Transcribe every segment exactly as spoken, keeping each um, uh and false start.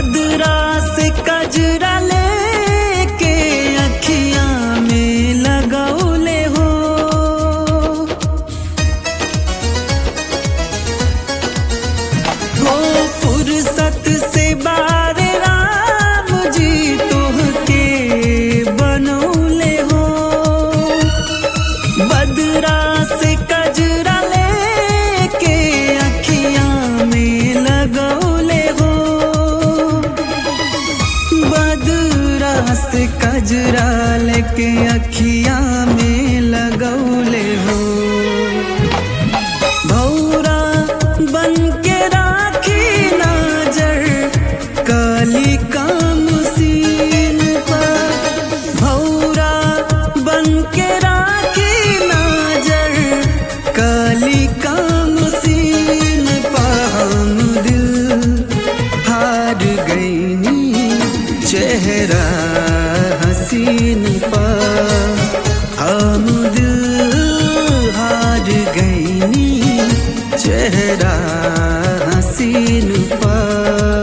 बदरा से कजरा लेके अखियां में लगौले हो। हो फुर्सत से बारे राम जी तोहके बनौले हो। बदरा से कजरा लेके अखियां में लगौले हो। बदरा से कजरा लेके अखियां में लगौले हो। भौरा बन के राखी नजर काली काम सीन पर। भौरा बन के राखी नजर काली काम सीन पर। हम दिल हार गईनी चेहरा हसीन पर। हम दिल हार गईनी चेहरा हसीन पर।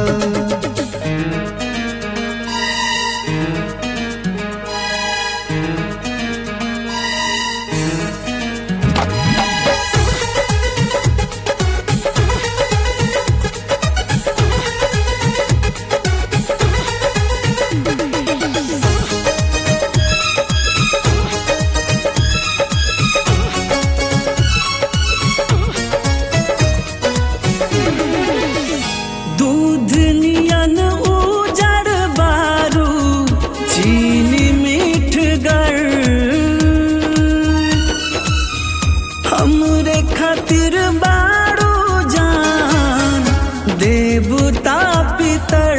दूध नियन उजड़ बारू चीनी मीठ गर। हमरे खातिर बारू जान देवता पितर।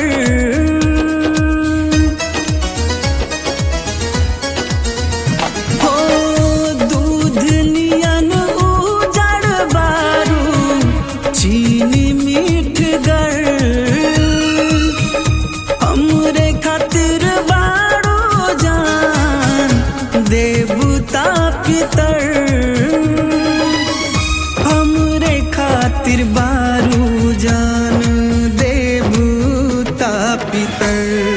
हो दूध नियन उजड़ बारू चीनी मीठ गर। हमरे खातिर बारू जान देवता पितर। हमरे खातिर बारू जान देवता पितर।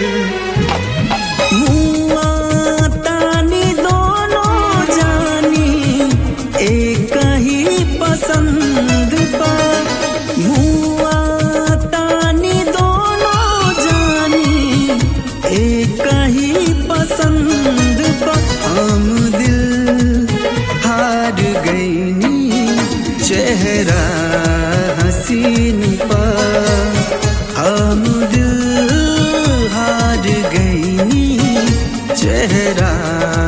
मुआ तानी दोनों जानी एक ही पसंद पा। मुआ तानी दोनों जानी एक ही पसंद पा। हम दिल हार गईनी चेहरा हसीन पर। हम दिल हार गईनी चेहरा